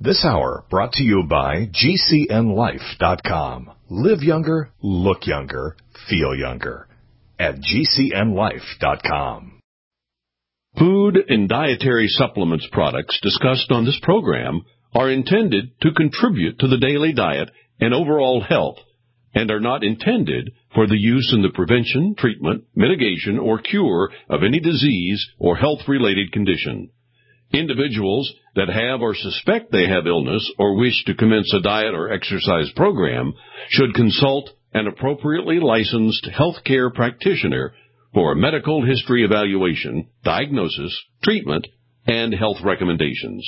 This hour brought to you by GCNLife.com. Live younger, look younger, feel younger at GCNLife.com. Food and dietary supplements products discussed on this program are intended to contribute to the daily diet and overall health and are not intended for the use in the prevention, treatment, mitigation, or cure of any disease or health-related condition. Individuals that have or suspect they have illness or wish to commence a diet or exercise program should consult an appropriately licensed healthcare practitioner for a medical history evaluation, diagnosis, treatment, and health recommendations.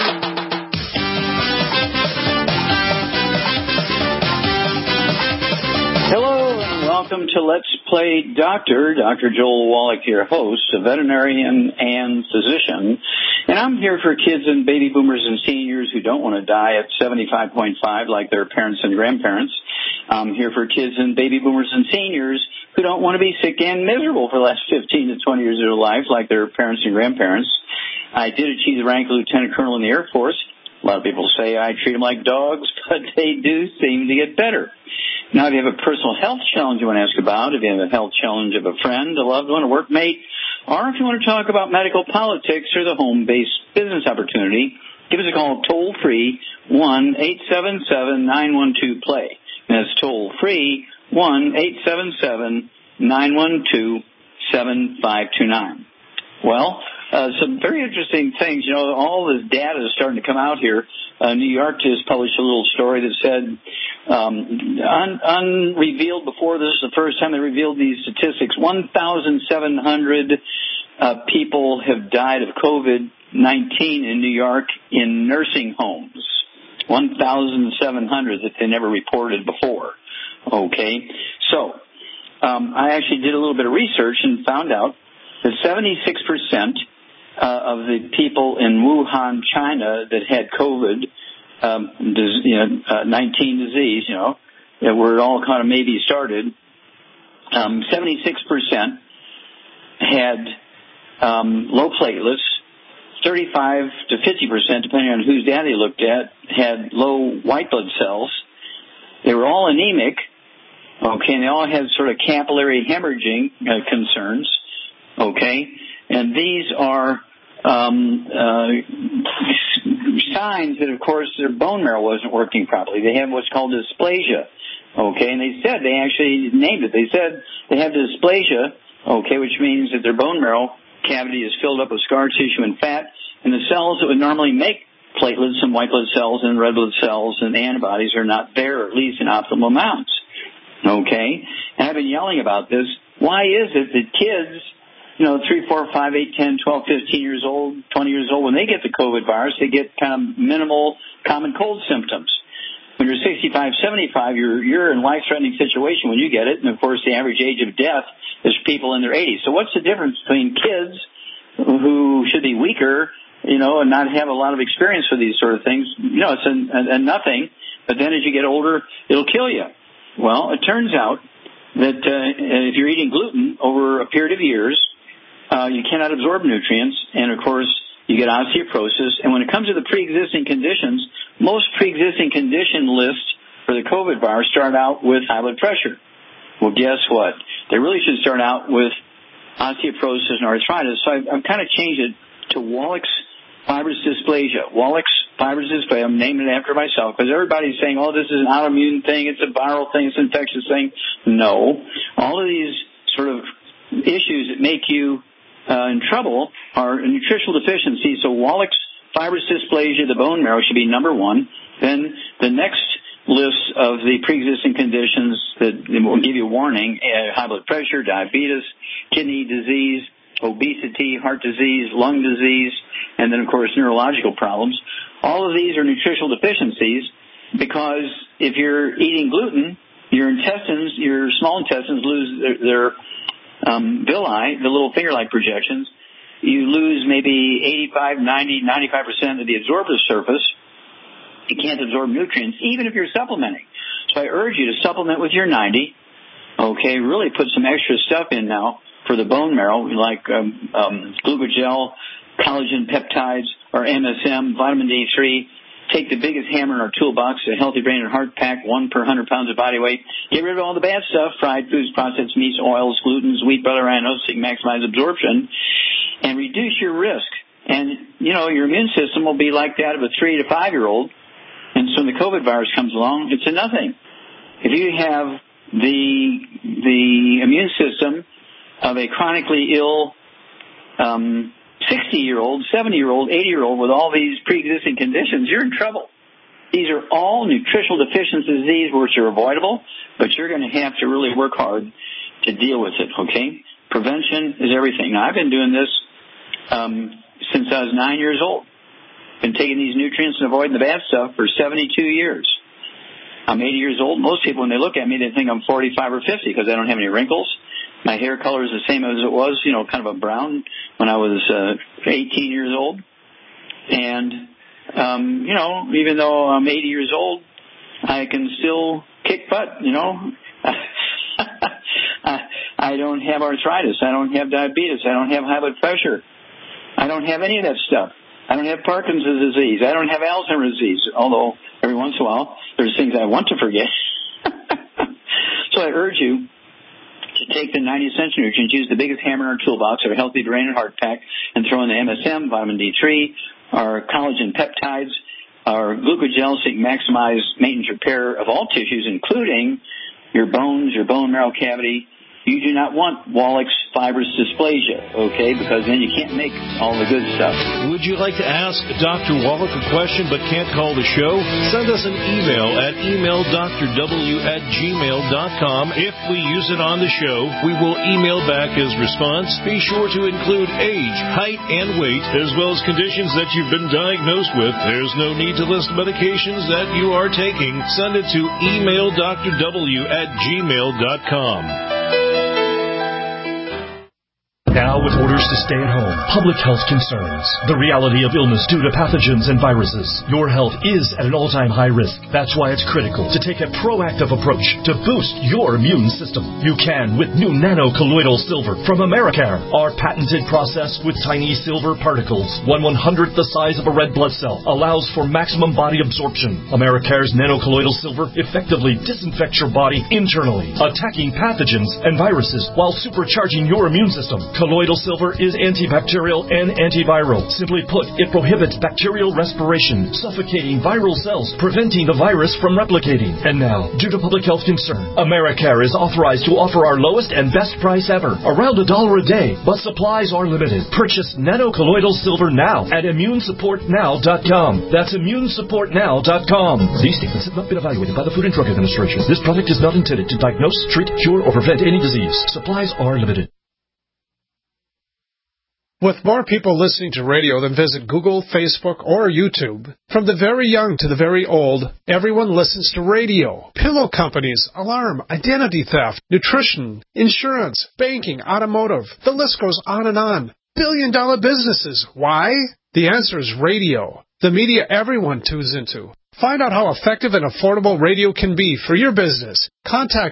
Hello and welcome to Let's Play Doctor. Dr. Joel Wallach, your host, a veterinarian and physician. And I'm here for kids and baby boomers and seniors who don't want to die at 75.5 like their parents and grandparents. I'm here for kids and baby boomers and seniors who don't want to be sick and miserable for the last 15 to 20 years of their life like their parents and grandparents. I did achieve the rank of lieutenant colonel in the Air Force. A lot of people say I treat them like dogs, but they do seem to get better. Now, if you have a personal health challenge you want to ask about, if you have a health challenge of a friend, a loved one, a workmate, or if you want to talk about medical politics or the home-based business opportunity, give us a call toll-free, 1-877-912-PLAY. That's toll-free, 1-877-912-7529. Well, some very interesting things. You know, all this data is starting to come out here. New York just published a little story that said, unrevealed before, this is the first time they revealed these statistics, 1,700 people have died of COVID-19 in New York in nursing homes. 1,700 that they never reported before. Okay, so I actually did a little bit of research and found out that 76% of the people in Wuhan, China, that had COVID-19 disease, where it all kind of maybe started, 76% had low platelets. 35 to 50%, depending on whose data you looked at, had low white blood cells. They were all anemic, okay, and they all had sort of capillary hemorrhaging concerns, okay, and these are signs that, of course, their bone marrow wasn't working properly. They have what's called dysplasia, okay, and they said, they actually named it. They said they have dysplasia, okay, which means that their bone marrow cavity is filled up with scar tissue and fat, and the cells that would normally make platelets and white blood cells and red blood cells and antibodies are not there, or at least in optimal amounts. Okay? And I've been yelling about this. Why is it that kids, 3, 4, 5, 8, 10, 12, 15 years old, 20 years old, when they get the COVID virus, they get kind of minimal common cold symptoms? When you're 65, 75, you're in a life-threatening situation when you get it, and of course the average age of death is people in their 80s. So what's the difference between kids who should be weaker, and not have a lot of experience with these sort of things? It's a nothing, but then as you get older, it'll kill you. Well, it turns out that if you're eating gluten over a period of years, you cannot absorb nutrients, and of course you get osteoporosis. And when it comes to the pre-existing conditions, most pre-existing condition lists for the COVID virus start out with high blood pressure. Well, guess what? They really should start out with osteoporosis and arthritis. So I've kind of changed it to Wallach's fibrous dysplasia. Wallach's fibrous dysplasia. I'm naming it after myself because everybody's saying, oh, this is an autoimmune thing, it's a viral thing, it's an infectious thing. No. All of these sort of issues that make you in trouble are nutritional deficiencies. So Wallach's fibrous dysplasia, the bone marrow, should be number one. Then the next list of the pre-existing conditions that will give you a warning: high blood pressure, diabetes, kidney disease, obesity, heart disease, lung disease, and then, of course, neurological problems. All of these are nutritional deficiencies because if you're eating gluten, your intestines, your small intestines lose their villi, the little finger-like projections. You lose maybe 85, 90, 95% of the absorptive surface. You can't absorb nutrients, even if you're supplementing. So I urge you to supplement with your 90. Okay, really put some extra stuff in now for the bone marrow, like glucogel, collagen peptides, or MSM, vitamin D3, take the biggest hammer in our toolbox, a healthy brain and heart pack, 1 per 100 pounds of body weight. Get rid of all the bad stuff, fried foods, processed meats, oils, glutens, wheat, butter, iron, so you can maximize absorption and reduce your risk. And, your immune system will be like that of a 3 to 5-year-old. And so when the COVID virus comes along, it's a nothing. If you have the immune system of a chronically ill 60-year-old, 70-year-old, 80-year-old with all these pre-existing conditions, you're in trouble. These are all nutritional deficiency diseases which are avoidable, but you're going to have to really work hard to deal with it, okay? Prevention is everything. Now, I've been doing this since I was 9 years old. Been taking these nutrients and avoiding the bad stuff for 72 years. I'm 80 years old. Most people, when they look at me, they think I'm 45 or 50 because I don't have any wrinkles. My hair color is the same as it was, kind of a brown when I was 18 years old. And, even though I'm 80 years old, I can still kick butt, I don't have arthritis. I don't have diabetes. I don't have high blood pressure. I don't have any of that stuff. I don't have Parkinson's disease. I don't have Alzheimer's disease, although every once in a while there's things I want to forget. So I urge you to take the 90 essential nutrients, use the biggest hammer in our toolbox, our healthy brain and heart pack, and throw in the MSM, vitamin D3, our collagen peptides, our glucogel so you can maximize maintenance repair of all tissues, including your bones, your bone marrow cavity. You do not want Wallach's fibrous dysplasia, okay, because then you can't make all the good stuff. Would you like to ask Dr. Wallach a question but can't call the show? Send us an email at emaildrw@gmail.com. If we use it on the show, we will email back his response. Be sure to include age, height, and weight, as well as conditions that you've been diagnosed with. There's no need to list medications that you are taking. Send it to emaildrw@gmail.com. Now, with orders to stay at home, public health concerns, the reality of illness due to pathogens and viruses, your health is at an all-time high risk. That's why it's critical to take a proactive approach to boost your immune system. You can with new nano-colloidal silver from Americare. Our patented process with tiny silver particles, 1/100th the size of a red blood cell, allows for maximum body absorption. Americare's nano-colloidal silver effectively disinfects your body internally, attacking pathogens and viruses while supercharging your immune system. Colloidal silver is antibacterial and antiviral. Simply put, it prohibits bacterial respiration, suffocating viral cells, preventing the virus from replicating. And now, due to public health concern, Americare is authorized to offer our lowest and best price ever, around $1 a day, but supplies are limited. Purchase nano-colloidal silver now at immunesupportnow.com. That's immunesupportnow.com. These statements have not been evaluated by the Food and Drug Administration. This product is not intended to diagnose, treat, cure, or prevent any disease. Supplies are limited. With more people listening to radio than visit Google, Facebook, or YouTube, from the very young to the very old, everyone listens to radio. Pillow companies, alarm, identity theft, nutrition, insurance, banking, automotive. The list goes on and on. Billion-dollar businesses. Why? The answer is radio. The media everyone tunes into. Find out how effective and affordable radio can be for your business. Contact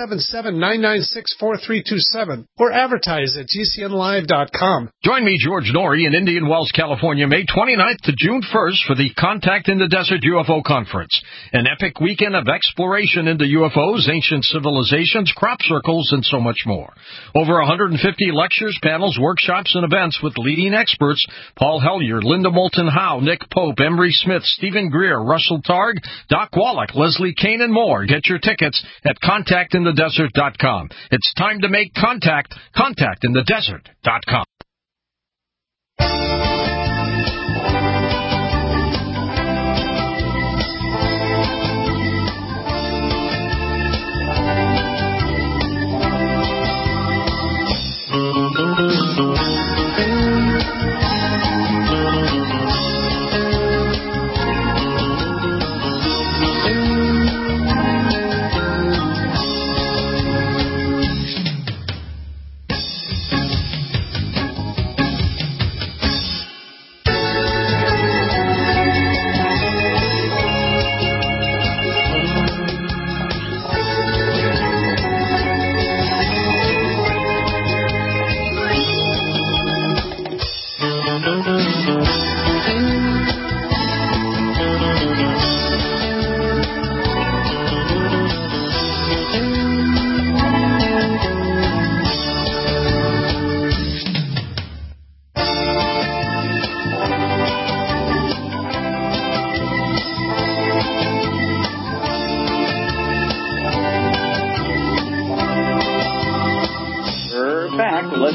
877-996-4327 or advertise at GCNlive.com. Join me, George Norrie, in Indian Wells, California, May 29th to June 1st for the Contact in the Desert UFO Conference, an epic weekend of exploration into UFOs, ancient civilizations, crop circles, and so much more. Over 150 lectures, panels, workshops, and events with leading experts: Paul Hellyer, Linda Moulton Howe, Nick Pope, Emery Smith, Stephen Greer, Russell Targ, Doc Wallach, Leslie Kane, and more. Get your tickets at contactinthedesert.com. It's time to make contact. Contactinthedesert.com.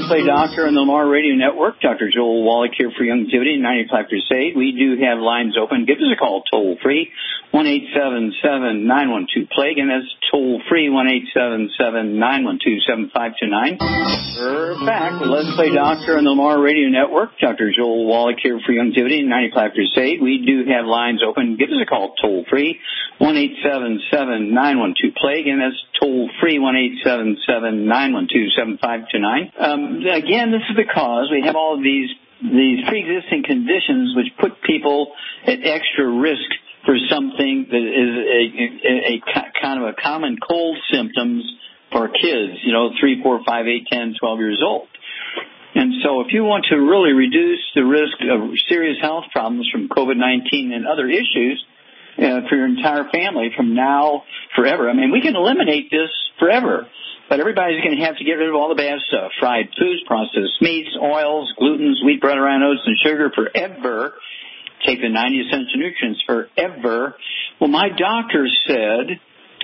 Let's Play Doctor on the Lamar Radio Network. Dr. Joel Wallach here for Youngevity and 95 Crusade. We do have lines open. Give us a call toll free, 1-877-912-PLAGUE, and that's toll free, 1-877-912-7529. We're back with Let's Play Doctor on the Lamar Radio Network. Dr. Joel Wallach here for Youngevity and 95 Crusade. We do have lines open. Give us a call toll free, 1-877-912-PLAGUE, and that's toll free, 1-877-912-7529. Again, this is because we have all of these pre-existing conditions which put people at extra risk for something that is a kind of a common cold symptoms for kids, 3, 4, 5, 8, 10, 12 years old. And so if you want to really reduce the risk of serious health problems from COVID-19 and other issues for your entire family from now forever, we can eliminate this forever. But everybody's going to have to get rid of all the bad stuff, fried foods, processed meats, oils, glutens, wheat, bread, rye, oats, and sugar forever. Take the 90 essential nutrients forever. Well, my doctor said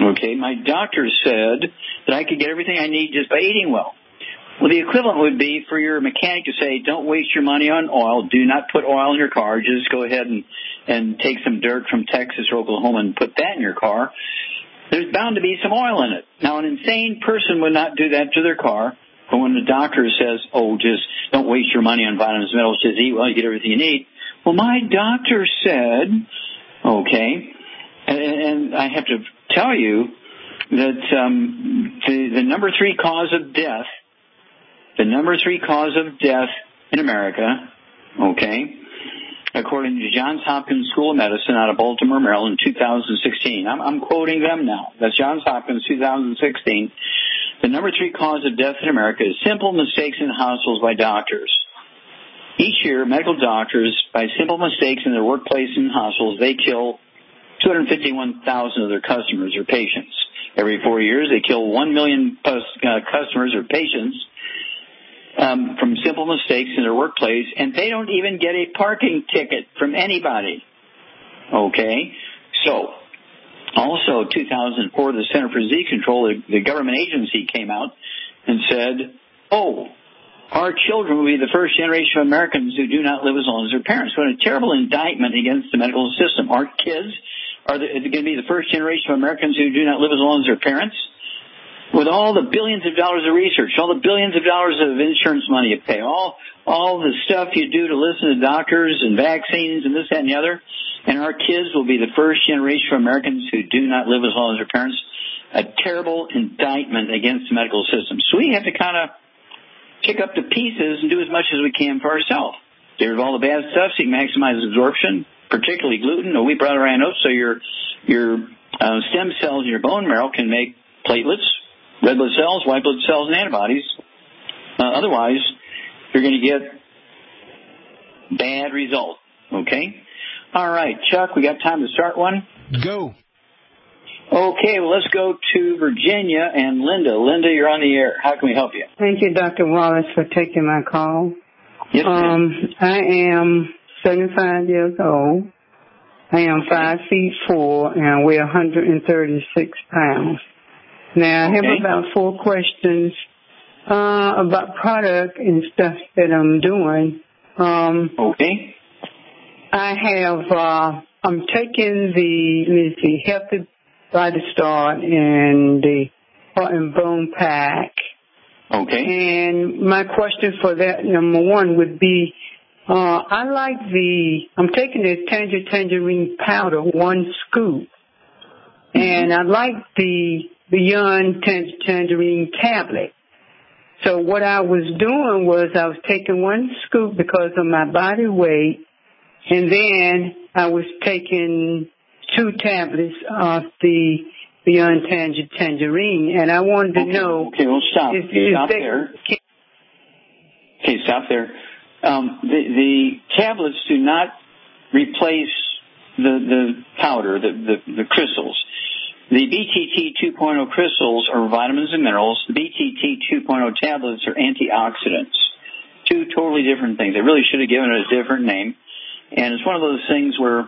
that I could get everything I need just by eating well. Well, the equivalent would be for your mechanic to say, don't waste your money on oil. Do not put oil in your car. Just go ahead and take some dirt from Texas or Oklahoma and put that in your car. There's bound to be some oil in it. Now, an insane person would not do that to their car. But when the doctor says, just don't waste your money on vitamins and minerals, just eat well, you get everything you need. Well, my doctor said, and I have to tell you that the number 3 cause of death in America, according to Johns Hopkins School of Medicine out of Baltimore, Maryland, 2016. I'm quoting them now. That's Johns Hopkins, 2016. The number 3 cause of death in America is simple mistakes in hospitals by doctors. Each year, medical doctors, by simple mistakes in their workplace and hospitals, they kill 251,000 of their customers or patients. Every 4 years, they kill 1 million customers or patients from simple mistakes in their workplace, and they don't even get a parking ticket from anybody. So, also 2004, the Center for Disease Control, the government agency, came out and said, our children will be the first generation of Americans who do not live as long as their parents. What a terrible indictment against the medical system. Our kids are going to be the first generation of Americans who do not live as long as their parents. With all the billions of dollars of research, all the billions of dollars of insurance money you pay, all the stuff you do to listen to doctors and vaccines and this, that, and the other, and our kids will be the first generation of Americans who do not live as long as their parents. A terrible indictment against the medical system. So we have to kind of pick up the pieces and do as much as we can for ourselves. Get rid of all the bad stuff so you can maximize absorption, particularly gluten, wheat, bread, rye, oats, so your stem cells in your bone marrow can make platelets, red blood cells, white blood cells, and antibodies. Otherwise, you're going to get bad results. All right, Chuck, we got time to start one? Go. Okay, well, let's go to Virginia and Linda. Linda, you're on the air. How can we help you? Thank you, Dr. Wallace, for taking my call. Yes, ma'am. I am 75 years old. I am 5'4" and I weigh 136 pounds. Now, I have about 4 questions about product and stuff that I'm doing. I'm taking the Healthy Body Start and the Heart and Bone Pack. And my question for that, number 1, would be, I'm taking the tangerine powder, 1 scoop. And I like the Beyond Tangerine tablet. So what I was doing was I was taking 1 scoop because of my body weight, and then I was taking 2 tablets of the Beyond Tangerine, and I wanted to know... Okay, well, stop there. Okay, stop there. The tablets do not replace the powder, the crystals. The BTT 2.0 crystals are vitamins and minerals. The BTT 2.0 tablets are antioxidants. 2 totally different things. They really should have given it a different name. And it's one of those things where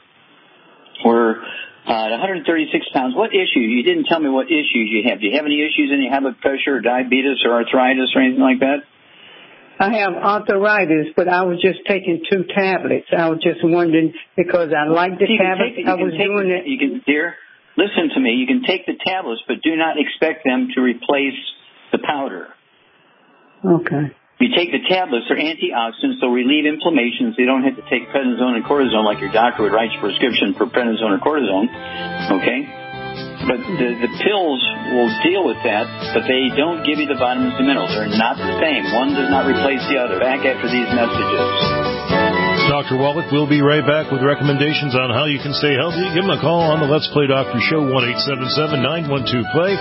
at 136 pounds, what issues? You didn't tell me what issues you have. Do you have any issues, any high blood pressure or diabetes or arthritis or anything like that? I have arthritis, but I was just taking 2 tablets. I was just wondering, because I like the tablets. Dear, listen to me. You can take the tablets, but do not expect them to replace the powder. Okay. You take the tablets, they're antioxidants, they'll relieve inflammations. They don't have to take prednisone and cortisone like your doctor would write you a prescription for prednisone or cortisone, okay? But the pills will deal with that, but they don't give you the vitamins and minerals. They're not the same. One does not replace the other. Back after these messages. Dr. Wallach will be right back with recommendations on how you can stay healthy. Give him a call on the Let's Play Doctor Show, 1-877-912-PLAY,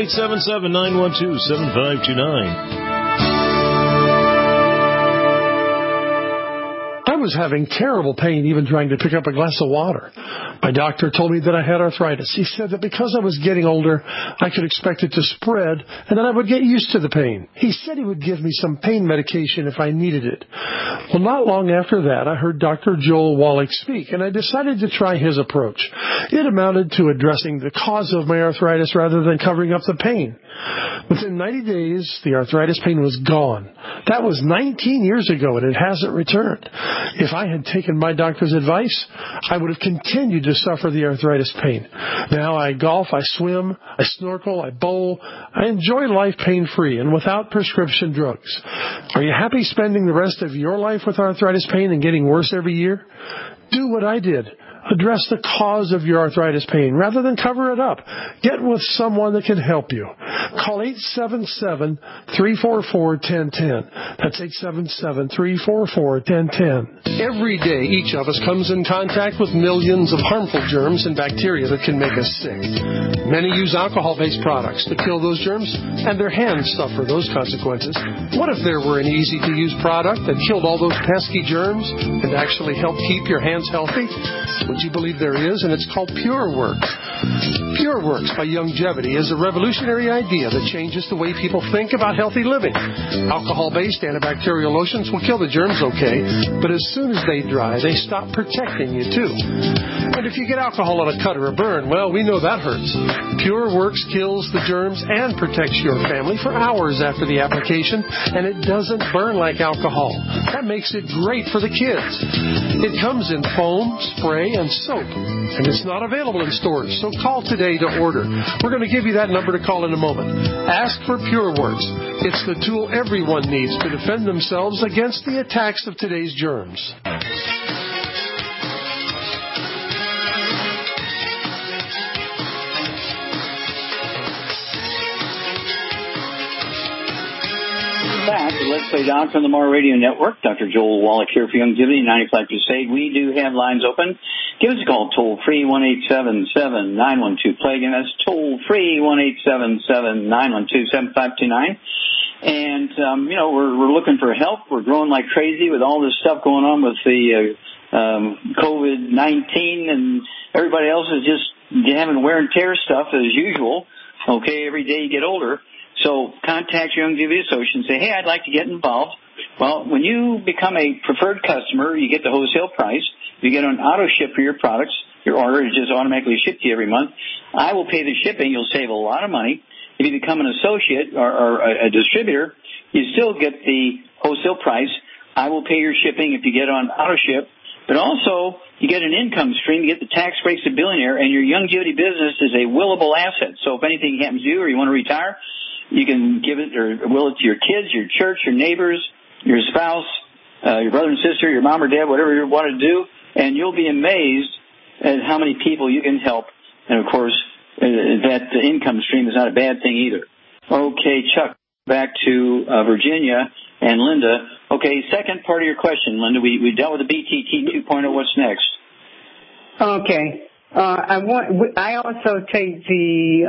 1-877-912-7529. I was having terrible pain even trying to pick up a glass of water. My doctor told me that I had arthritis. He said that because I was getting older, I could expect it to spread and that I would get used to the pain. He said he would give me some pain medication if I needed it. Well, not long after that, I heard Dr. Joel Wallach speak, and I decided to try his approach. It amounted to addressing the cause of my arthritis rather than covering up the pain. Within 90 days, the arthritis pain was gone. That was 19 years ago, and it hasn't returned. If I had taken my doctor's advice, I would have continued to suffer the arthritis pain. Now I golf, I swim, I snorkel, I bowl. I enjoy life pain-free and without prescription drugs. Are you happy spending the rest of your life with arthritis pain and getting worse every year? Do what I did. Address the cause of your arthritis pain rather than cover it up. Get with someone that can help you. Call 877-344-1010. That's 877-344-1010. Every day, each of us comes in contact with millions of harmful germs and bacteria that can make us sick. Many use alcohol-based products to kill those germs, and their hands suffer those consequences. What if there were an easy-to-use product that killed all those pesky germs and actually helped keep your hands healthy? Would you believe there is? And it's called PureWorks. PureWorks by Youngevity is a revolutionary idea that changes the way people think about healthy living. Alcohol-based antibacterial lotions will kill the germs okay, but as soon as they dry, they stop protecting you too. And if you get alcohol on a cut or a burn, well, we know that hurts. PureWorks kills the germs and protects your family for hours after the application, and it doesn't burn like alcohol. That makes it great for the kids. It comes in foam, spray, and soap, and it's not available in stores, so call today to order. We're going to give you that number to call in a moment. Ask for PureWorks. It's the tool everyone needs to defend themselves against the attacks of today's germs. Back to Let's Play Doctor on the Mar Radio Network. Dr. Joel Wallach here for Youngevity 95 Crusade. We do have lines open. Give us a call toll-free, 1-877-912-PLAY. Again, that's toll-free, 1-877-912-7529. And, we're looking for help. We're growing like crazy with all this stuff going on with the COVID-19, and everybody else is just having wear and tear stuff as usual. Okay, every day you get older. So contact your Youngevity associate and say, hey, I'd like to get involved. Well, when you become a preferred customer, you get the wholesale price. You get an auto ship for your products. Your order is just automatically shipped to you every month. I will pay the shipping. You'll save a lot of money. If you become an associate or a distributor, you still get the wholesale price. I will pay your shipping if you get on auto ship. But also, you get an income stream. You get the tax breaks to billionaire, and your Youngevity business is a willable asset. So if anything happens to you or you want to retire, you can give it or will it to your kids, your church, your neighbors, your spouse, your brother and sister, your mom or dad, whatever you want to do, and you'll be amazed at how many people you can help. And, of course, that income stream is not a bad thing either. Okay, Chuck, back to Virginia and Linda. Okay, second part of your question, Linda. We dealt with the BTT 2.0. What's next? Okay. I also take the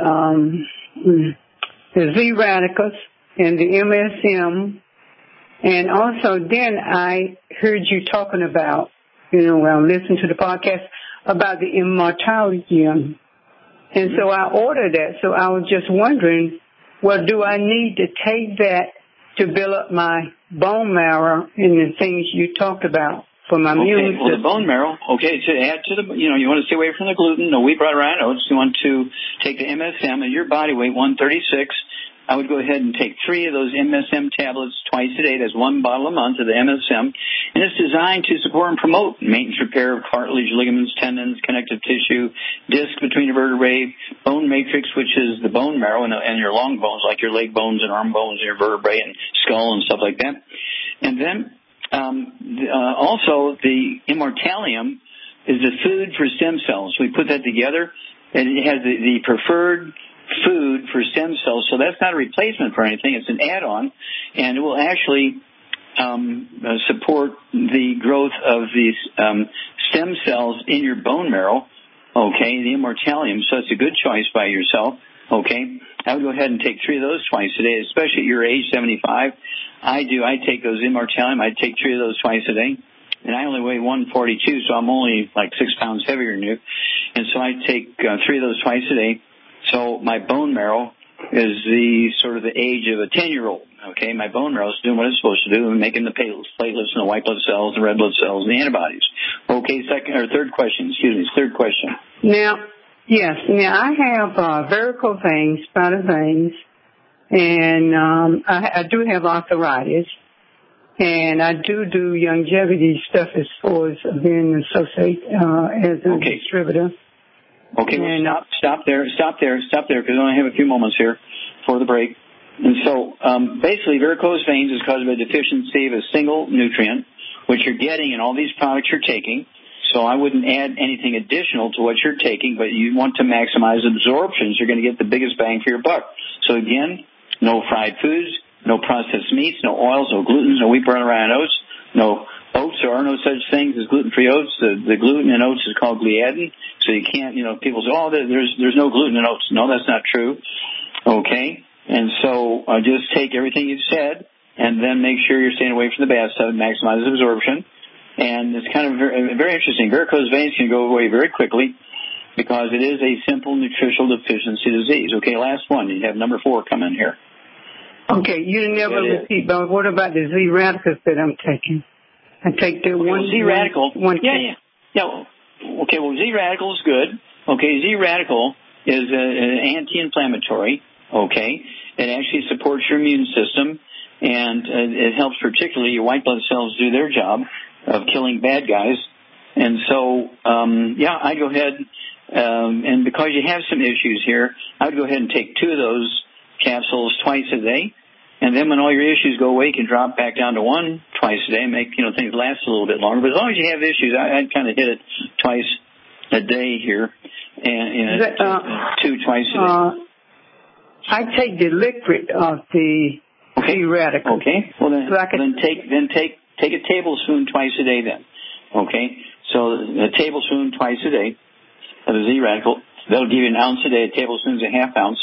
Z-Radicals and the MSM, and also then I heard you talking about, when I listened to the podcast, about the immortality. And so I ordered that. So I was just wondering, well, do I need to take that to build up my bone marrow and the things you talked about for my immune system? Well, the bone marrow, to add to the, you want to stay away from the gluten, no wheat, bran, oats. You want to take the MSM at your body weight, 136. I would go ahead and take 3 of those MSM tablets twice a day. That's 1 bottle a month of the MSM. And it's designed to support and promote maintenance repair of cartilage, ligaments, tendons, connective tissue, disc between the vertebrae, bone matrix, which is the bone marrow, and your long bones, like your leg bones and arm bones and your vertebrae and skull and stuff like that. And then also the Immortalium is the food for stem cells. We put that together, and it has the preferred food for stem cells. So that's not a replacement for anything. It's an add-on, and it will actually support the growth of these stem cells in your bone marrow, okay, the Immortalium. So it's a good choice by yourself, okay. I would go ahead and take 3 of those twice a day, especially at your age, 75. I take those Immortalium. I take 3 of those twice a day. And I only weigh 142, so I'm only like 6 pounds heavier than you. And so I take 3 of those twice a day. So my bone marrow is the sort of the age of a 10-year-old. Okay, my bone marrow is doing what it's supposed to do, and making the platelets and the white blood cells, the red blood cells, and the antibodies. Okay, third question. Third question. Now, yes. Now I have varicose veins, spotted veins, and I do have arthritis. And I do longevity stuff as far as being associated as a distributor. Okay, well, stop there, because we only have a few moments here for the break. And so, basically, varicose veins is caused by deficiency of a single nutrient, which you're getting in all these products you're taking. So I wouldn't add anything additional to what you're taking, but you want to maximize absorption, so you're going to get the biggest bang for your buck. So again, no fried foods, no processed meats, no oils, no gluten, no wheat, bran, rye, and oats, no oats. There are no such things as gluten-free oats. The gluten in oats is called gliadin. So you can't, people say, oh, there's no gluten in oats. No, that's not true. Okay. And so just take everything you've said and then make sure you're staying away from the bathtub and maximize absorption. And it's kind of very, very interesting. Varicose veins can go away very quickly because it is a simple nutritional deficiency disease. Okay, last one. You have number 4 coming here. Okay, you never repeat, but what about the Z-radicals that I'm taking? I take the one Z-radical. Yeah. Okay, well, Z-radical is good. Okay, Z-radical is an anti-inflammatory. Okay, it actually supports your immune system, and it helps particularly your white blood cells do their job of killing bad guys. And so, I'd go ahead, and because you have some issues here, I would go ahead and take 2 of those capsules twice a day. And then when all your issues go away, you can drop back down to 1 twice a day and make, things last a little bit longer. But as long as you have issues, I'd kind of hit it twice a day here, and 2 twice a day. I take the liquid of the Z-radical. Okay. Well, then take a tablespoon twice a day then. Okay. So a tablespoon twice a day of the Z-radical. That'll give you an ounce a day. A tablespoon's a half ounce.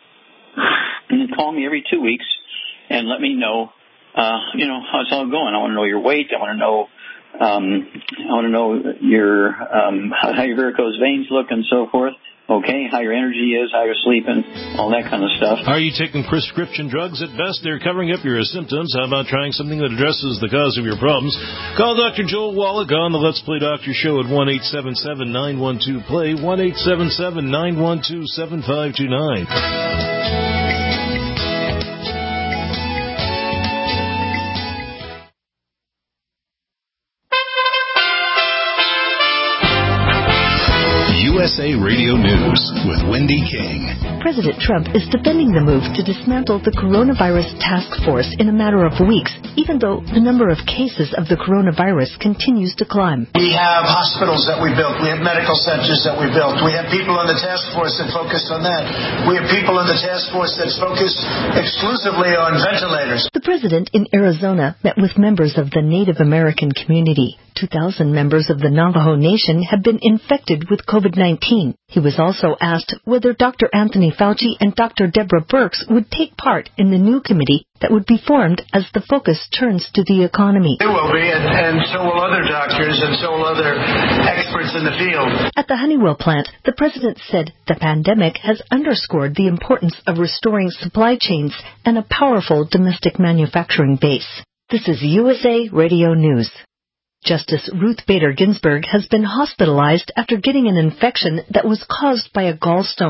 And then call me every 2 weeks and let me know, how it's all going. I want to know your weight. I want to know your how your varicose veins look and so forth. Okay, how your energy is, how you're sleeping, all that kind of stuff. Are you taking prescription drugs? At best, they're covering up your symptoms. How about trying something that addresses the cause of your problems? Call Dr. Joel Wallach on the Let's Play Doctor Show at 1-877-912-PLAY, 1-877-912-7529. USA Radio News with Wendy King. President Trump is defending the move to dismantle the coronavirus task force in a matter of weeks, even though the number of cases of the coronavirus continues to climb. We have hospitals that we built. We have medical centers that we built. We have people on the task force that focus on that. We have people on the task force that focus exclusively on ventilators. The president in Arizona met with members of the Native American community. 2,000 members of the Navajo Nation have been infected with COVID-19. He was also asked whether Dr. Anthony Fauci and Dr. Deborah Birx would take part in the new committee that would be formed as the focus turns to the economy. There will be, and so will other doctors, and so will other experts in the field. At the Honeywell plant, the president said the pandemic has underscored the importance of restoring supply chains and a powerful domestic manufacturing base. This is USA Radio News. Justice Ruth Bader Ginsburg has been hospitalized after getting an infection that was caused by a gallstone.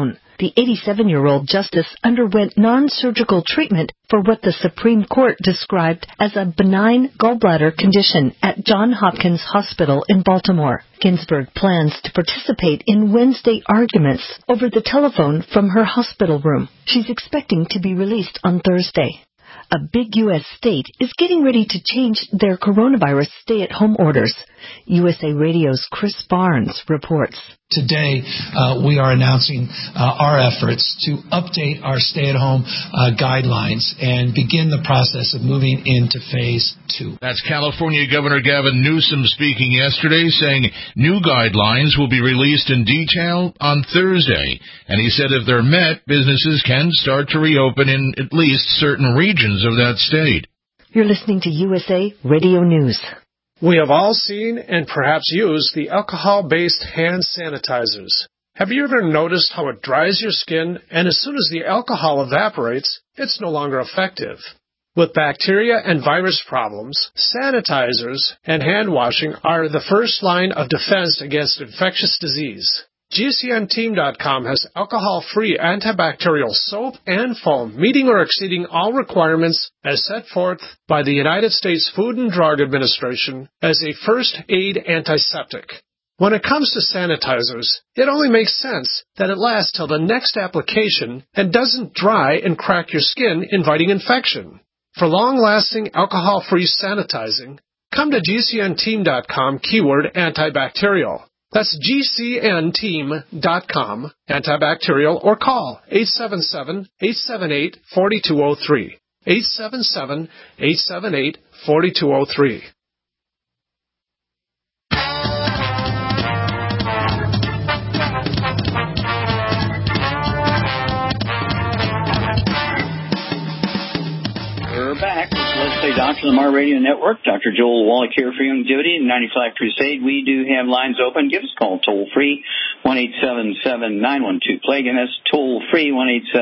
The 87-year-old justice underwent non-surgical treatment for what the Supreme Court described as a benign gallbladder condition at Johns Hopkins Hospital in Baltimore. Ginsburg plans to participate in Wednesday arguments over the telephone from her hospital room. She's expecting to be released on Thursday. A big U.S. state is getting ready to change their coronavirus stay-at-home orders. USA Radio's Chris Barnes reports. Today, we are announcing our efforts to update our stay-at-home guidelines and begin the process of moving into Phase 2. That's California Governor Gavin Newsom speaking yesterday, saying new guidelines will be released in detail on Thursday. And he said if they're met, businesses can start to reopen in at least certain regions of that state. You're listening to USA Radio News. We have all seen and perhaps used the alcohol-based hand sanitizers. Have you ever noticed how it dries your skin, and as soon as the alcohol evaporates, it's no longer effective? With bacteria and virus problems, sanitizers and hand washing are the first line of defense against infectious disease. GCNteam.com has alcohol-free antibacterial soap and foam, meeting or exceeding all requirements as set forth by the United States Food and Drug Administration as a first aid antiseptic. When it comes to sanitizers, it only makes sense that it lasts till the next application and doesn't dry and crack your skin, inviting infection. For long-lasting alcohol-free sanitizing, come to GCNteam.com keyword antibacterial. That's GCNteam.com, antibacterial, or call 877-878-4203. 877-878-4203. We're back. Let's Say Doctor, the Mar Radio Network. Dr. Joel Wallach here for Youngevity and 95 Crusade. We do have lines open. Give us a call toll free, 1-877-912-PLAY. Again, that's toll free,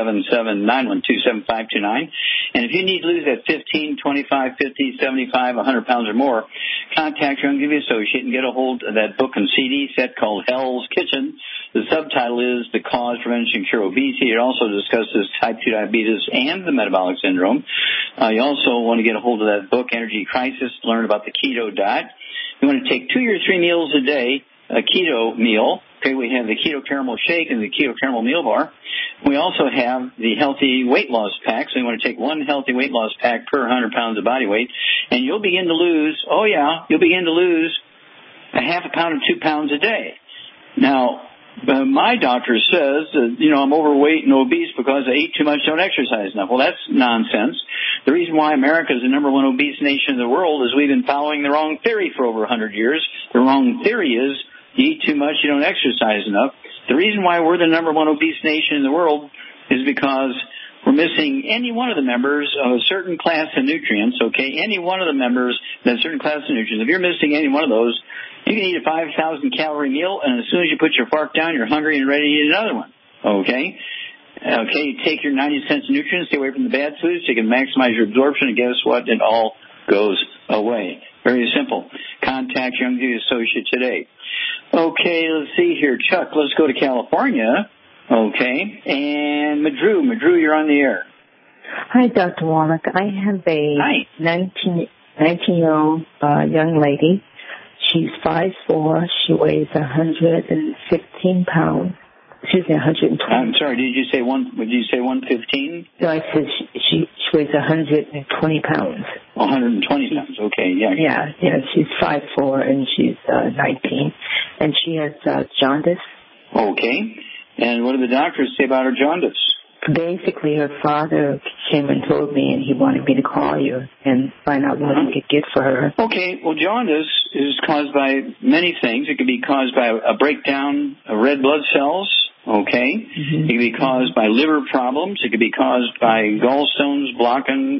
1-877-912-7529. And if you need to lose that 15, 25, 50, 75, 100 pounds or more, contact your Youngevity associate and get a hold of that book and CD set called Hell's Kitchen. The subtitle is The Cause, Prevention, Cure Obesity. It also discusses type 2 diabetes and the metabolic syndrome. You also want to get a hold of that book, Energy Crisis, to learn about the keto diet. You want to take 2 or 3 meals a day, a keto meal. Okay, we have the keto caramel shake and the keto caramel meal bar. We also have the healthy weight loss pack. So you want to take 1 healthy weight loss pack per 100 pounds of body weight, and you'll begin to lose, you'll begin to lose a half a pound to 2 pounds a day. Now, my doctor says that, I'm overweight and obese because I eat too much, don't exercise enough. Well, that's nonsense. The reason why America is the number 1 obese nation in the world is we've been following the wrong theory for over 100 years. The wrong theory is you eat too much, you don't exercise enough. The reason why we're the number 1 obese nation in the world is because we're missing any one of the members of a certain class of nutrients, okay? Any one of the members of a certain class of nutrients. If you're missing any one of those, you can eat a 5,000-calorie meal, and as soon as you put your fork down, you're hungry and ready to eat another one, okay? Okay, you take your 90 cents of nutrients, stay away from the bad foods, so you can maximize your absorption, and guess what? It all goes away. Very simple. Contact your Youngevity associate today. Okay, let's see here. Chuck, let's go to California. Okay, and Madru, you're on the air. Hi, Dr. Wallach. I have a 19-year-old young lady. She's 5'4". She weighs 115 pounds. Excuse me, 120. I'm sorry. Did you say 115? No, I said she weighs 120 pounds. 120 pounds. Okay, yeah. Yeah. She's 5'4" and she's 19, and she has jaundice. Okay. And what did the doctors say about her jaundice? Basically, her father came and told me, and he wanted me to call you and find out what he could get for her. Okay, well, jaundice is caused by many things. It could be caused by a breakdown of red blood cells, okay? Mm-hmm. It could be caused by liver problems. It could be caused by gallstones blocking,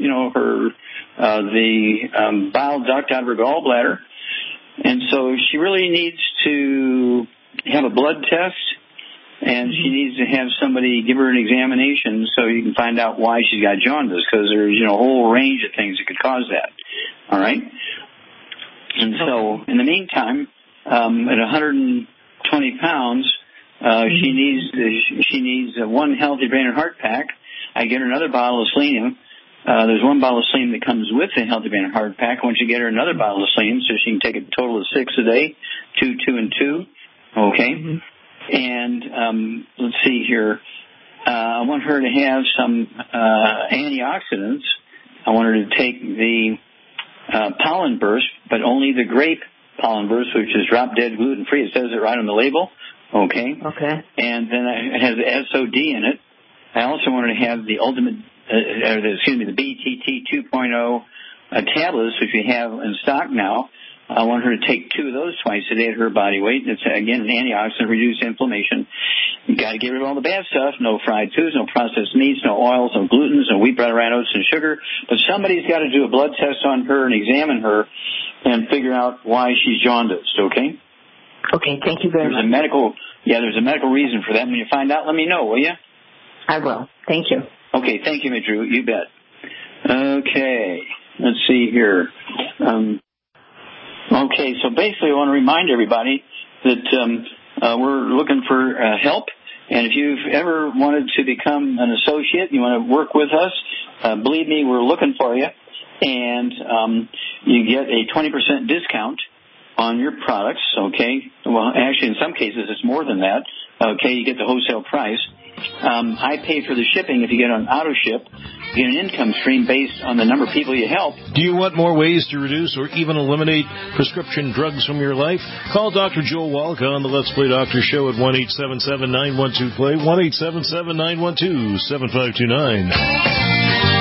the bile duct out of her gallbladder. And so she really needs to have a blood test. And she needs to have somebody give her an examination so you can find out why she's got jaundice, because there's, a whole range of things that could cause that. All right? And so, in the meantime, at 120 pounds, She needs one Healthy Brain and Heart pack. I get her another bottle of selenium. There's one bottle of selenium that comes with the Healthy Brain and Heart pack. I want you to get her another bottle of selenium so she can take a total of 6 a day, 2, 2, and 2. Okay. And let's see here. I want her to have some antioxidants. I want her to take the pollen burst, but only the grape pollen burst, which is drop dead gluten free. It says it right on the label. Okay. And then it has SOD in it. I also want her to have the the BTT 2.0 tablets, which we have in stock now. I want her to take 2 of those twice a day at her body weight. It's, again, an antioxidant, reduce inflammation. You got to get rid of all the bad stuff. No fried foods, no processed meats, no oils, no glutens, no wheat, bread, oats, and sugar. But somebody's got to do a blood test on her and examine her and figure out why she's jaundiced, okay? Okay, thank you very much. There's a medical reason for that. When you find out, let me know, will you? I will. Thank you. Okay, thank you, Drew. You bet. Okay, let's see here. Okay, so basically I want to remind everybody that we're looking for help. And if you've ever wanted to become an associate, you want to work with us, believe me, we're looking for you. And you get a 20% discount on your products, okay? Well, actually, in some cases, it's more than that. Okay, you get the wholesale price. I pay for the shipping if you get on auto ship. You get an income stream based on the number of people you help. Do you want more ways to reduce or even eliminate prescription drugs from your life? Call Dr. Joel Wallach on the Let's Play Doctor Show at 1-877-912-PLAY, 1-877-912-7529.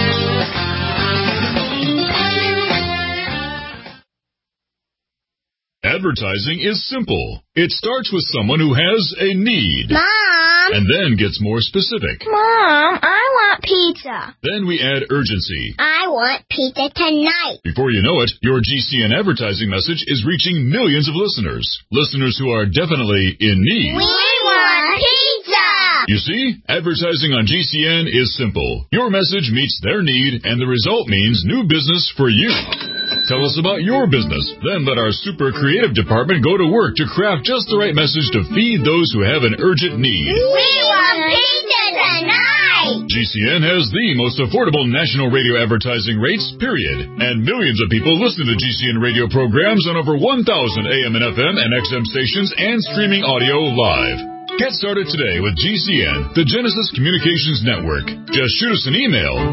Advertising is simple. It starts with someone who has a need. Mom! And then gets more specific. Mom, I want pizza. Then we add urgency. I want pizza tonight. Before you know it, your GCN advertising message is reaching millions of listeners. Listeners who are definitely in need. We want pizza! You see, advertising on GCN is simple. Your message meets their need, and the result means new business for you. Tell us about your business. Then let our super creative department go to work to craft just the right message to feed those who have an urgent need. We want pizza tonight! GCN has the most affordable national radio advertising rates, period. And millions of people listen to GCN radio programs on over 1,000 AM and FM and XM stations and streaming audio live. Get started today with GCN, the Genesis Communications Network. Just shoot us an email,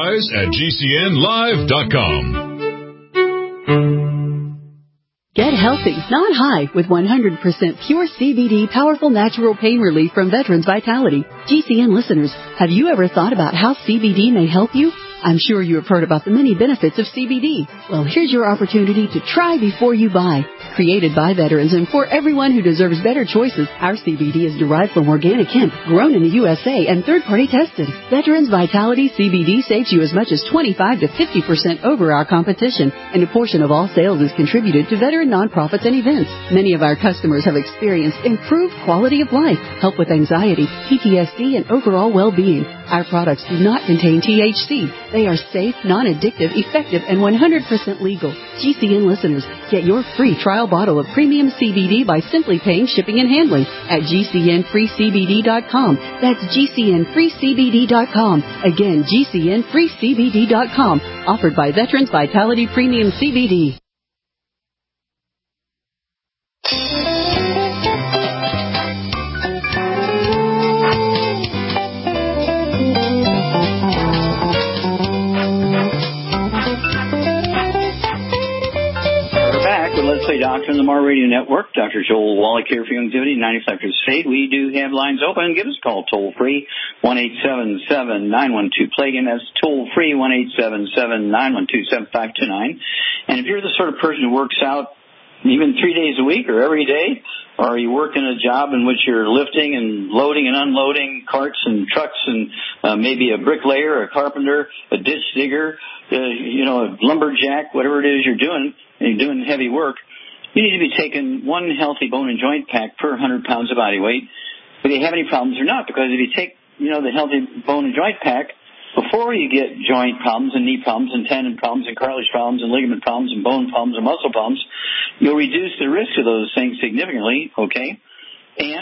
advertise@gcnlive.com. Get healthy, not high, with 100% pure CBD powerful natural pain relief from Veterans Vitality. GCN listeners, have you ever thought about how CBD may help you? I'm sure you have heard about the many benefits of CBD. Well, here's your opportunity to try before you buy. Created by veterans and for everyone who deserves better choices, our CBD is derived from organic hemp, grown in the USA, and third-party tested. Veterans Vitality CBD saves you as much as 25 to 50% over our competition, and a portion of all sales is contributed to veteran nonprofits and events. Many of our customers have experienced improved quality of life, help with anxiety, PTSD, and overall well-being. Our products do not contain THC. They are safe, non-addictive, effective, and 100% legal. GCN listeners, get your free trial bottle of premium CBD by simply paying shipping and handling at GCNFreeCBD.com. That's GCNFreeCBD.com. Again, GCNFreeCBD.com. Offered by Veterans Vitality Premium CBD. Let's Play Doctor on the Mar Radio Network. Dr. Joel Wallach here for Youngevity, 95 Crusade. We do have lines open. Give us a call toll free, 1-877-912-PLAY. Again, that's toll free, 1-877-912-7529. And if you're the sort of person who works out even 3 days a week or every day, or you work in a job in which you're lifting and loading and unloading carts and trucks and maybe a bricklayer, a carpenter, a ditch digger, a lumberjack, whatever it is you're doing, and you're doing heavy work, you need to be taking one healthy bone and joint pack per 100 pounds of body weight, whether you have any problems or not. Because if you take, the healthy bone and joint pack before you get joint problems and knee problems and tendon problems and cartilage problems and ligament problems and bone problems and muscle problems, you'll reduce the risk of those things significantly, okay? And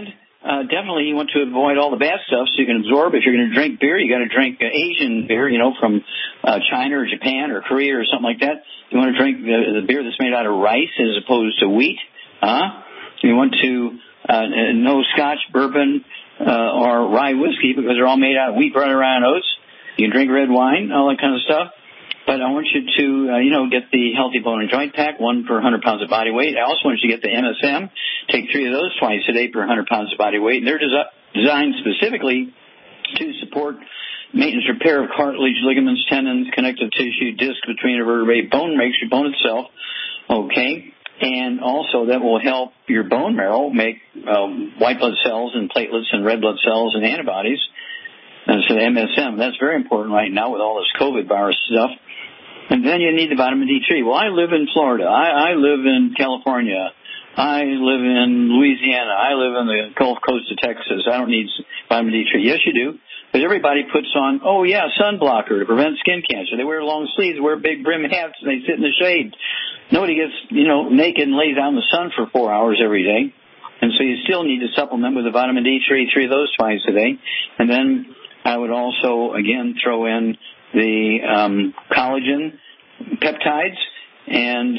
definitely you want to avoid all the bad stuff so you can absorb. If you're going to drink beer, you got to drink Asian beer, from China or Japan or Korea or something like that. You want to drink the beer that's made out of rice as opposed to wheat. You want to no Scotch, bourbon, or rye whiskey because they're all made out of wheat, butter, rye, and oats. You can drink red wine, all that kind of stuff. But I want you to, get the Healthy Bone and Joint Pack, 1 per 100 pounds of body weight. I also want you to get the MSM. Take 3 of those twice a day per 100 pounds of body weight. And they're designed specifically to support maintenance repair of cartilage, ligaments, tendons, connective tissue, disc between a vertebrae. Bone makes your bone itself. Okay. And also that will help your bone marrow make white blood cells and platelets and red blood cells and antibodies. And so the MSM, that's very important right now with all this COVID virus stuff. And then you need the vitamin D3. Well, I live in Florida. I live in California. I live in Louisiana. I live in the Gulf Coast of Texas. I don't need vitamin D3. Yes, you do. Because everybody puts on, sun blocker to prevent skin cancer. They wear long sleeves, wear big brim hats, and they sit in the shade. Nobody gets, naked and lays out in the sun for 4 hours every day. And so you still need to supplement with the vitamin D3, 3 of those twice a day. And then I would also, again, throw in the collagen peptides, and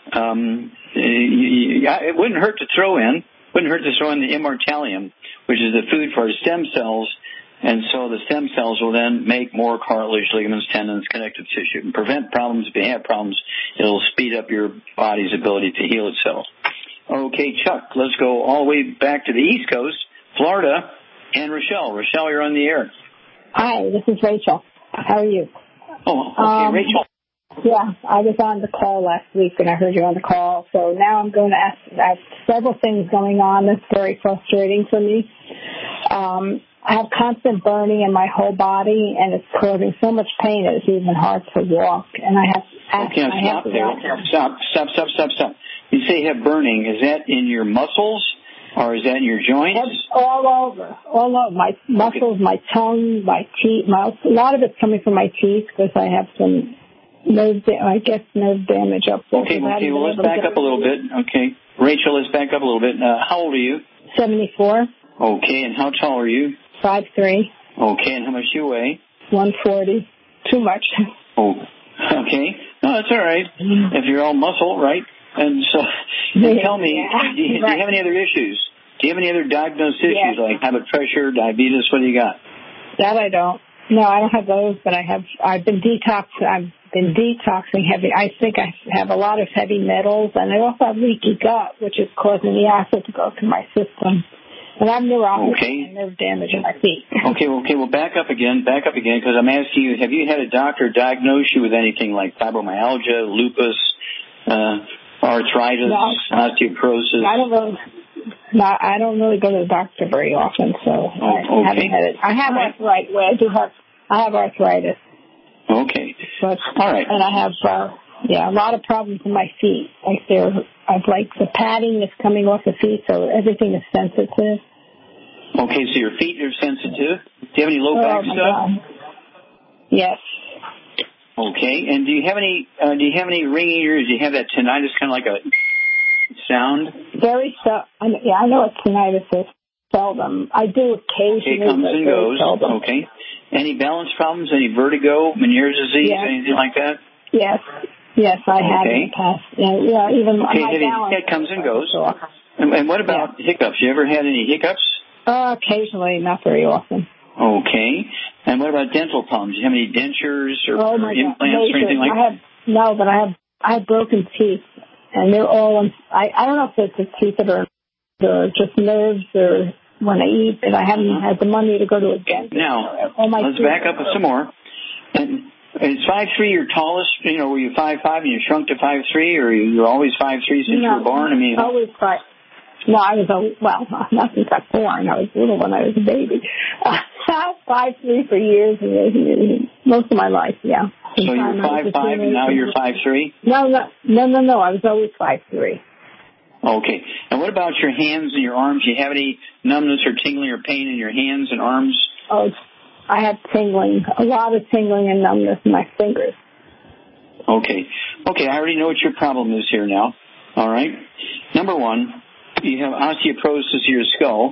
it wouldn't hurt to throw in the Immortalium, which is the food for our stem cells, and so the stem cells will then make more cartilage, ligaments, tendons, connective tissue, and prevent problems. If you have problems, it'll speed up your body's ability to heal itself. Okay, Chuck, let's go all the way back to the East Coast, Florida, and Rochelle. Rochelle, you're on the air. Hi, this is Rachel. How are you? Oh, okay, Rachel. Yeah, I was on the call last week, and I heard you on the call. So now I'm going to ask. I have several things going on that's very frustrating for me. I have constant burning in my whole body, and it's causing so much pain that it's even hard to walk. And I have. Okay, stop there. Stop. You say you have burning. Is that in your muscles? Or is that in your joints? It's all over. My muscles, my tongue, my teeth. A lot of it's coming from my teeth because I have some nerve damage up there. Okay, well, let's back up a little bit. Okay. Rachel, let's back up a little bit. How old are you? 74. Okay, and how tall are you? 5'3". Okay, and how much do you weigh? 140. Too much. Oh, okay. No, that's all right. If you're all muscle, right? And so, tell me, do you have any other issues? Do you have any other diagnosed issues like high blood pressure, diabetes? What do you got? That I don't. No, I don't have those, but I've been detoxing heavy. I think I have a lot of heavy metals, and I also have leaky gut, which is causing the acid to go through my system. And I have neuropathy and nerve damage in my feet. Okay, well, back up again, because I'm asking you, have you had a doctor diagnose you with anything like fibromyalgia, lupus, arthritis, osteoporosis? I don't really go to the doctor very often, so I haven't had it. I have arthritis. I have arthritis. Okay. But, all right. And I have a lot of problems in my feet. Like the padding is coming off the feet, so everything is sensitive. Okay, so your feet are sensitive. Do you have any low back stuff? God. Yes. Okay, and do you have any ringing ears? Do you have that tinnitus, kind of like a sound? Very I know what tinnitus is. Seldom. I do occasionally. It comes and goes. Seldom. Okay. Any balance problems? Any vertigo, Meniere's disease, anything like that? Yes, I have in the past. Yeah, even my balance. It comes and goes. And what about hiccups? You ever had any hiccups? Occasionally, not very often. Okay. And what about dental problems? Do you have any dentures or implants or anything like that? No, but I have broken teeth, and they're all. I don't know if it's the teeth that are just nerves or when I eat, and I haven't had the money to go to a dentist. Now, let's back up some more. And is 5'3" your tallest? Were you 5'5" and you shrunk to 5'3", or you're always 5'3" since you were born? Always 5'. No, I was not since I was born. I was little when I was a baby. I was 5'3" for years and years and years, most of my life. Yeah. So you're 5'5" and now you're 5'3"? No. I was always 5'3". Okay. And what about your hands and your arms? Do you have any numbness or tingling or pain in your hands and arms? Oh, I have tingling, a lot of tingling and numbness in my fingers. Okay, I already know what your problem is here now. All right. Number one, you have osteoporosis of your skull.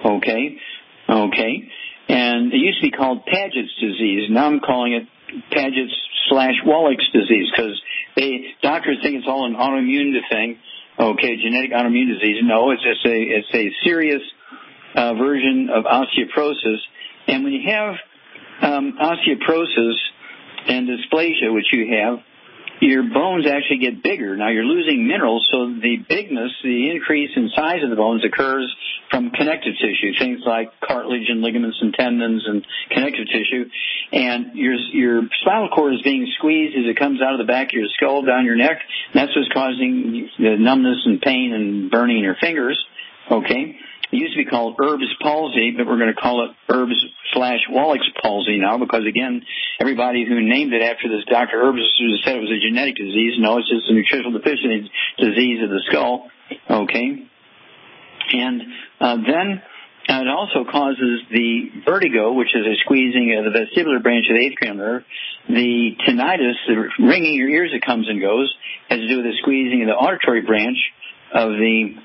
Okay. And it used to be called Paget's disease. Now I'm calling it Paget's/Wallach's disease because doctors think it's all an autoimmune thing. Okay, genetic autoimmune disease. No, it's a serious version of osteoporosis. And when you have osteoporosis and dysplasia, which you have, your bones actually get bigger. Now you're losing minerals, so the bigness, the increase in size of the bones occurs from connective tissue, things like cartilage and ligaments and tendons and connective tissue. And your spinal cord is being squeezed as it comes out of the back of your skull down your neck. That's what's causing the numbness and pain and burning in your fingers. Okay. It used to be called Erb's palsy, but we're going to call it Erb's/Wallach's palsy now because, again, everybody who named it after this Dr. Erb's said it was a genetic disease. No, it's just a nutritional deficiency disease of the skull. Okay. And then it also causes the vertigo, which is a squeezing of the vestibular branch of the eighth cranial nerve. The tinnitus, the ringing in your ears that comes and goes, has to do with the squeezing of the auditory branch of the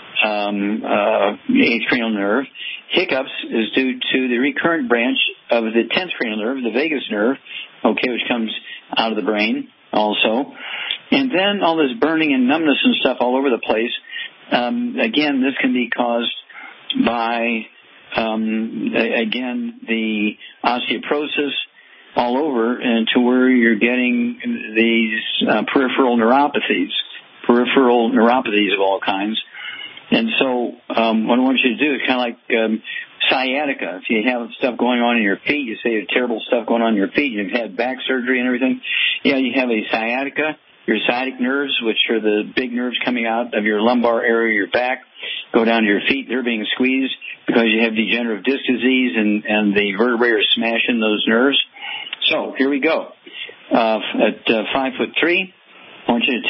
eighth cranial nerve. Hiccups is due to the recurrent branch of the 10th cranial nerve, the vagus nerve, okay, which comes out of the brain also. And then all this burning and numbness and stuff all over the place. Again, this can be caused by, again, the osteoporosis all over and to where you're getting these peripheral neuropathies of all kinds. And so what I want you to do is kind of like sciatica. If you have stuff going on in your feet, you say you have terrible stuff going on in your feet, you've had back surgery and everything, yeah, you have a sciatica. Your sciatic nerves, which are the big nerves coming out of your lumbar area of your back, go down to your feet. They're being squeezed because you have degenerative disc disease and the vertebrae are smashing those nerves. So here we go. At 5'3", I want you to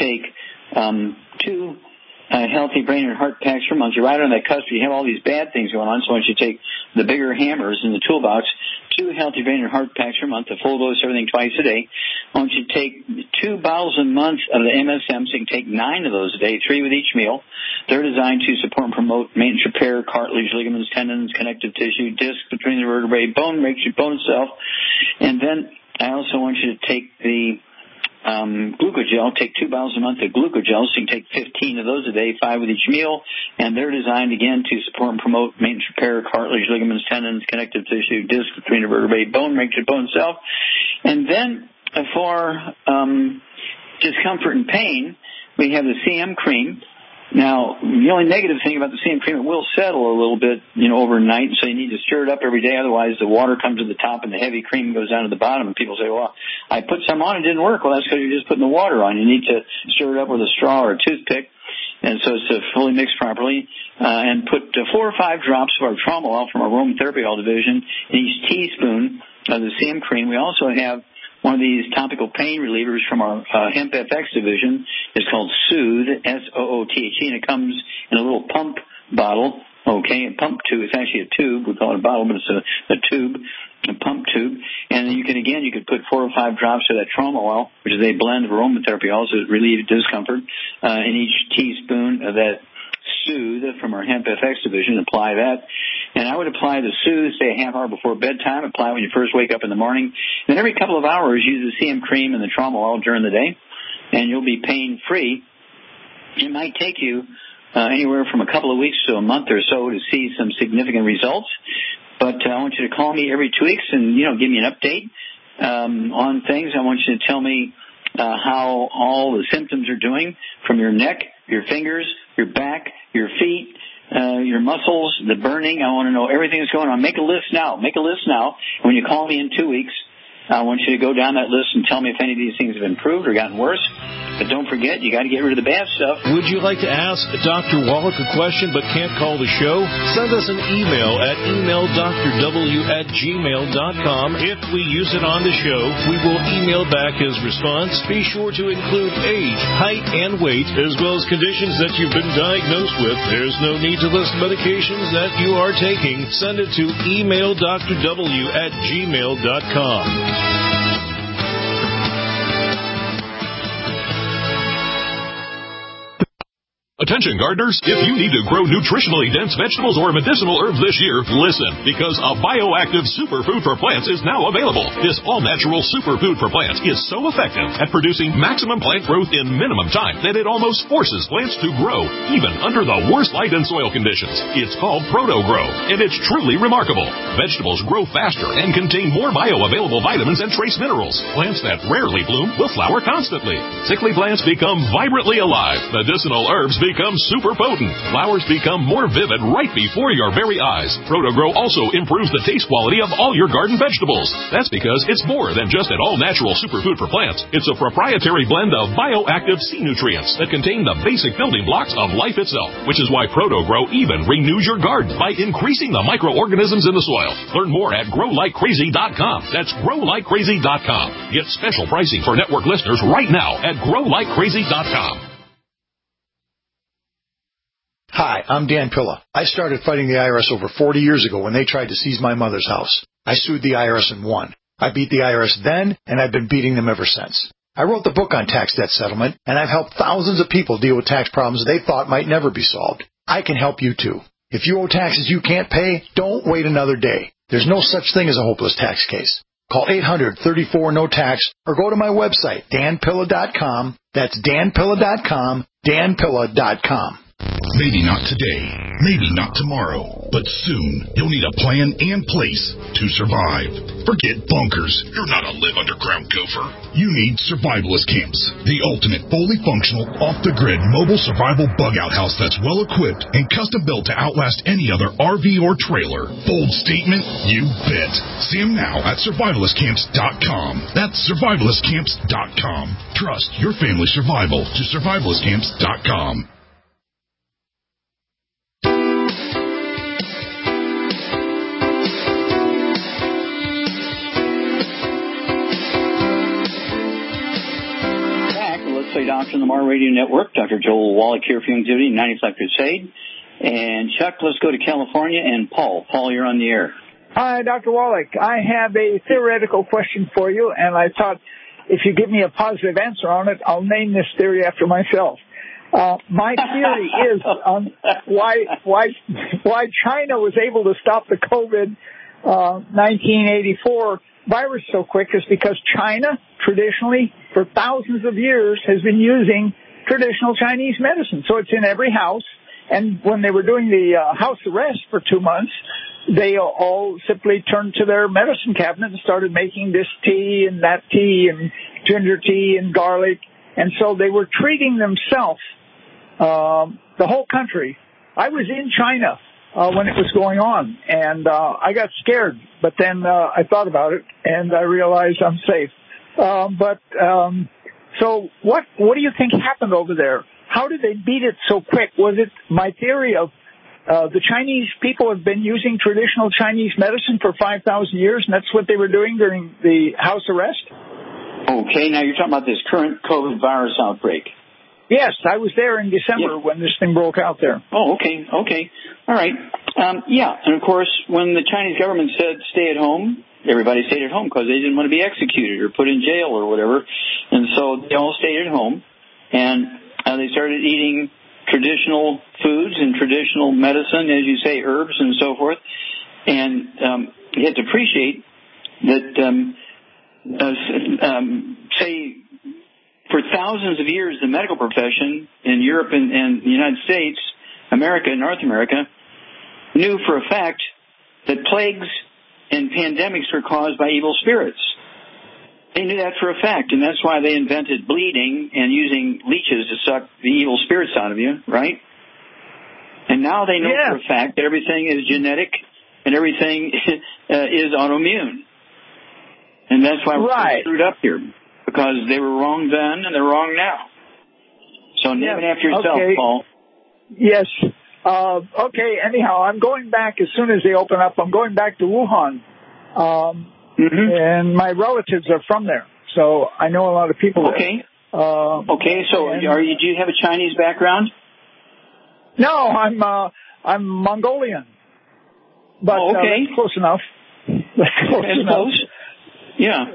take 2 healthy brain and heart packs per month. You're right on that cusp. You have all these bad things going on, so I want you to take the bigger hammers in the toolbox, 2 healthy brain and heart packs per month, a full dose of everything twice a day. I want you to take 2 bottles a month of the MSM, so you can take 9 of those a day, 3 with each meal. They're designed to support and promote maintenance repair, cartilage, ligaments, tendons, connective tissue, disc between the vertebrae, bone itself. And then I also want you to take the glucogel, take 2 bottles a month of glucogel, so you can take 15 of those a day, 5 with each meal, and they're designed, again, to support and promote maintenance repair, cartilage, ligaments, tendons, connective tissue, disc between the vertebrae, bone itself. And then for discomfort and pain, we have the CM cream. Now, the only negative thing about the CM cream, it will settle a little bit, overnight, so you need to stir it up every day. Otherwise, the water comes to the top and the heavy cream goes down to the bottom. And people say, well, I put some on, it didn't work. Well, that's because you're just putting the water on. You need to stir it up with a straw or a toothpick, and so it's fully mixed properly. And put 4 or 5 drops of our trauma oil from our aromatherapy oil division in each teaspoon of the CM cream. We also have one of these topical pain relievers from our Hemp FX division. It's called Soothe, S-O-O-T-H-E, and it comes in a little pump bottle, okay, a pump tube. It's actually a tube. We call it a bottle, but it's a tube, a pump tube. And you could put 4 or 5 drops of that trauma oil, which is a blend of aromatherapy oils that relieve discomfort, in each teaspoon of that Soothe from our Hemp FX division. Apply that. And I would apply the Soothe, say, a half hour before bedtime. Apply it when you first wake up in the morning. Then every couple of hours, use the CM cream and the trauma oil during the day, and you'll be pain-free. It might take you anywhere from a couple of weeks to a month or so to see some significant results. But I want you to call me every 2 weeks and, give me an update on things. I want you to tell me how all the symptoms are doing from your neck, your fingers, your back, your feet, your muscles, the burning. I want to know everything that's going on. Make a list now. When you call me in 2 weeks, I want you to go down that list and tell me if any of these things have improved or gotten worse. But don't forget, you got to get rid of the bad stuff. Would you like to ask Dr. Wallach a question but can't call the show? Send us an email at emaildrw@gmail.com. If we use it on the show, we will email back his response. Be sure to include age, height, and weight, as well as conditions that you've been diagnosed with. There's no need to list medications that you are taking. Send it to emaildrw@gmail.com. Attention gardeners, if you need to grow nutritionally dense vegetables or medicinal herbs this year, listen, because a bioactive superfood for plants is now available. This all-natural superfood for plants is so effective at producing maximum plant growth in minimum time that it almost forces plants to grow, even under the worst light and soil conditions. It's called Proto-Grow, and it's truly remarkable. Vegetables grow faster and contain more bioavailable vitamins and trace minerals. Plants that rarely bloom will flower constantly. Sickly plants become vibrantly alive. Medicinal herbs become super potent. Flowers become more vivid right before your very eyes. Proto-Grow also improves the taste quality of all your garden vegetables. That's because it's more than just an all-natural superfood for plants. It's a proprietary blend of bioactive sea nutrients that contain the basic building blocks of life itself, which is why Proto-Grow even renews your garden by increasing the microorganisms in the soil. Learn more at growlikecrazy.com. That's growlikecrazy.com. Get special pricing for network listeners right now at growlikecrazy.com. Hi, I'm Dan Pilla. I started fighting the IRS over 40 years ago when they tried to seize my mother's house. I sued the IRS and won. I beat the IRS then, and I've been beating them ever since. I wrote the book on tax debt settlement, and I've helped thousands of people deal with tax problems they thought might never be solved. I can help you too. If you owe taxes you can't pay, don't wait another day. There's no such thing as a hopeless tax case. Call 800-34-NO-TAX or go to my website, danpilla.com. That's danpilla.com, danpilla.com. Maybe not today, maybe not tomorrow, but soon you'll need a plan and place to survive. Forget bunkers. You're not a live underground gopher. You need Survivalist Camps, the ultimate fully functional, off-the-grid mobile survival bug-out house that's well-equipped and custom-built to outlast any other RV or trailer. Bold statement? You bet. See them now at survivalistcamps.com. That's survivalistcamps.com. Trust your family's survival to survivalistcamps.com. Doctor on the Mar Radio Network. Dr. Joel Wallach here for Youngevity 95 Crusade. And Chuck, let's go to California. And Paul. Paul, you're on the air. Hi, Dr. Wallach. I have a theoretical question for you, and I thought if you give me a positive answer on it, I'll name this theory after myself. My theory is why China was able to stop the COVID 1984 virus so quick is because China traditionally for thousands of years has been using traditional Chinese medicine. So it's in every house. And when they were doing the house arrest for 2 months, they all simply turned to their medicine cabinet and started making this tea and that tea and ginger tea and garlic. And so they were treating themselves, the whole country. I was in China when it was going on, and I got scared. But then I thought about it, and I realized I'm safe. So what do you think happened over there? How did they beat it so quick? Was it my theory of the Chinese people have been using traditional Chinese medicine for 5,000 years, and that's what they were doing during the house arrest? Okay, now you're talking about this current COVID virus outbreak. Yes, I was there in December when this thing broke out there. Oh, okay. All right. And of course, when the Chinese government said stay at home, everybody stayed at home because they didn't want to be executed or put in jail or whatever. And so they all stayed at home, and they started eating traditional foods and traditional medicine, as you say, herbs and so forth. And you have to appreciate that, say, for thousands of years, the medical profession in Europe and the United States, America and North America, knew for a fact that plagues and pandemics were caused by evil spirits. They knew that for a fact, and that's why they invented bleeding and using leeches to suck the evil spirits out of you, right? And now they know for a fact that everything is genetic and everything is autoimmune. And that's why we're screwed up here, because they were wrong then and they're wrong now. So name it after yourself, Paul. Yes. Okay, anyhow, I'm going back as soon as they open up. I'm going back to Wuhan. And my relatives are from there, so I know a lot of people there. So do you have a Chinese background? No, I'm Mongolian. But that's close enough. Close. Yeah.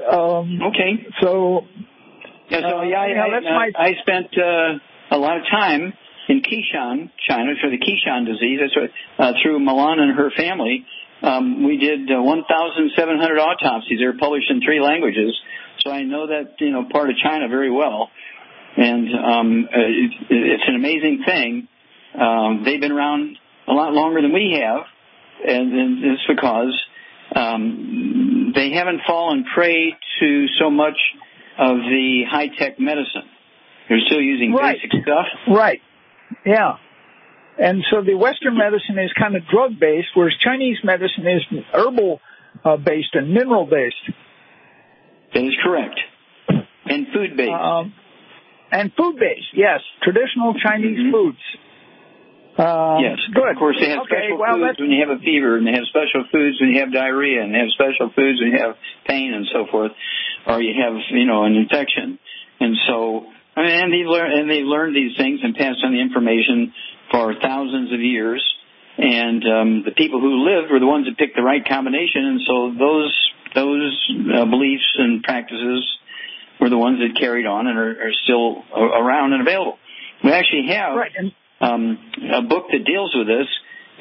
I spent a lot of time in Qishan, China, for the Qishan disease. That's what, through Milan and her family, we did 1,700 autopsies. They're published in 3 languages. So I know that, part of China very well. And it's an amazing thing. They've been around a lot longer than we have, and it's because they haven't fallen prey to so much of the high-tech medicine. They're still using basic stuff. Right. Yeah. And so the Western medicine is kind of drug-based, whereas Chinese medicine is herbal-based and mineral-based. That is correct. And food-based. And food-based, yes. Traditional Chinese foods. Yes. Good. Of course, they have special foods when you have a fever, and they have special foods when you have diarrhea, and they have special foods when you have pain and so forth, or you have, an infection. And so, and they've learned these things and passed on the information for thousands of years. And the people who lived were the ones that picked the right combination, and so those beliefs and practices were the ones that carried on and are still around and available. We actually have a book that deals with this.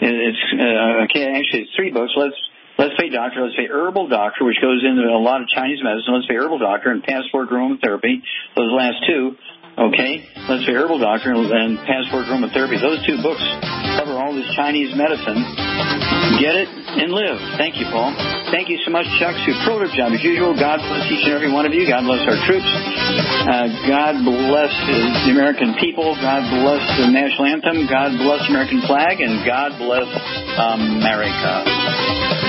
It's 3 books. Let's Play Doctor, Let's Play Herbal Doctor, which goes into a lot of Chinese medicine. Let's Play Herbal Doctor and Passport Aromatherapy. Those last 2. Okay, Let's Play Herbal Doctor and Passport Aromatherapy. Those 2 books cover all this Chinese medicine. Get it and live. Thank you, Paul. Thank you so much, Chuck. Superlative job as usual. God bless each and every one of you. God bless our troops. God bless the American people. God bless the national anthem. God bless the American flag. And God bless America.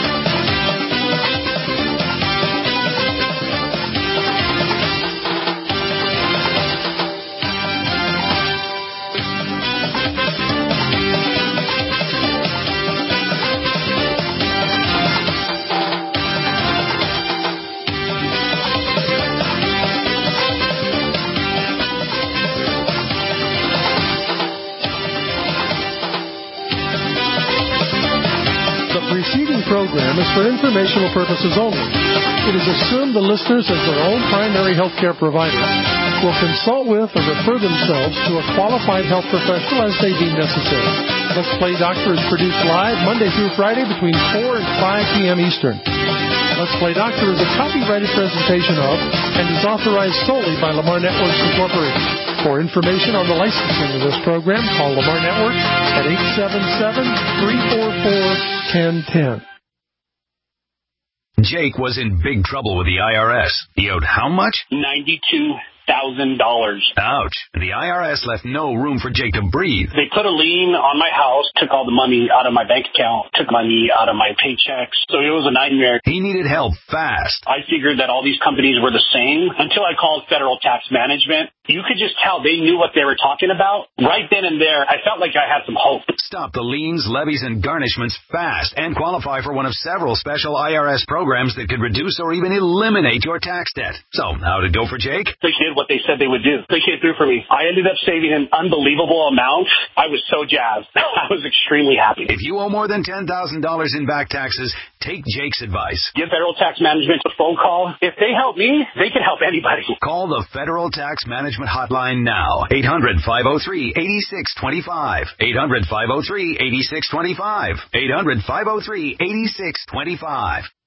Program is for informational purposes only. It is assumed the listeners, as their own primary health care provider, will consult with or refer themselves to a qualified health professional as they deem necessary. Let's Play Doctor is produced live Monday through Friday between 4 and 5 p.m. Eastern. Let's Play Doctor is a copyrighted presentation of and is authorized solely by Lamar Networks Incorporated. For information on the licensing of this program, call Lamar Network at 877-344-1010. Jake was in big trouble with the IRS. He owed how much? $92,000. Ouch. The IRS left no room for Jake to breathe. They put a lien on my house, took all the money out of my bank account, took money out of my paychecks. So it was a nightmare. He needed help fast. I figured that all these companies were the same until I called Federal Tax Management. You could just tell they knew what they were talking about. Right then and there, I felt like I had some hope. Stop the liens, levies, and garnishments fast and qualify for one of several special IRS programs that could reduce or even eliminate your tax debt. So, how'd it go for Jake? They did what they said they would do. They came through for me. I ended up saving an unbelievable amount. I was so jazzed. I was extremely happy. If you owe more than $10,000 in back taxes, take Jake's advice. Give Federal Tax Management a phone call. If they help me, they can help anybody. Call the Federal Tax Management hotline now. 800-503-8625. 800-503-8625. 800-503-8625.